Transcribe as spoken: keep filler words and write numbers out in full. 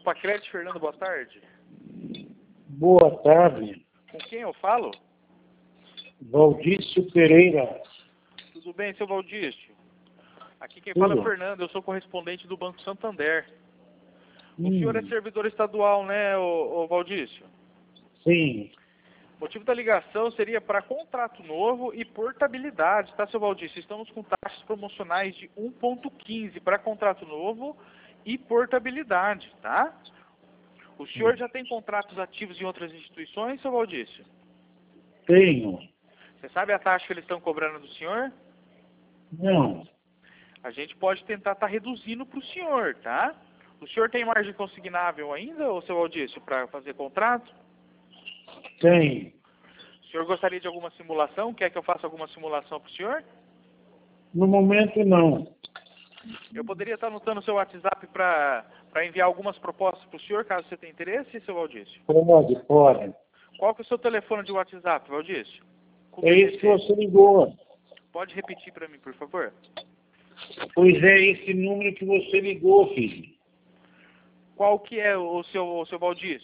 Pacred, Fernando, boa tarde. Boa tarde, Com quem eu falo? Valdício Pereira. Tudo bem, seu Valdício? Aqui quem Tudo. fala é o Fernando, eu sou correspondente do Banco Santander. O Hum, senhor é servidor estadual, né, ô, ô Valdício? Sim, O motivo da ligação seria para contrato novo e portabilidade, tá, seu Valdício? Estamos com taxas promocionais de um ponto quinze para contrato novo e portabilidade, tá? O senhor já tem contratos ativos em outras instituições, seu Valdício? tenho. Você sabe a taxa que eles estão cobrando do senhor? Não, A gente pode tentar estar reduzindo para o senhor, tá? O senhor tem margem consignável ainda, ô seu Valdício, para fazer contrato? tenho. O senhor gostaria de alguma simulação? Quer que eu faça alguma simulação para o senhor? No momento, não. Eu poderia estar anotando o seu WhatsApp para para enviar algumas propostas para o senhor, caso você tenha interesse, seu Valdício? Pode, pode. Qual que é o seu telefone de WhatsApp, Valdício? Com É isso que B T C. você ligou. Pode repetir para mim, por favor? Pois é esse número que você ligou, filho. Qual que é o seu, o seu Valdício?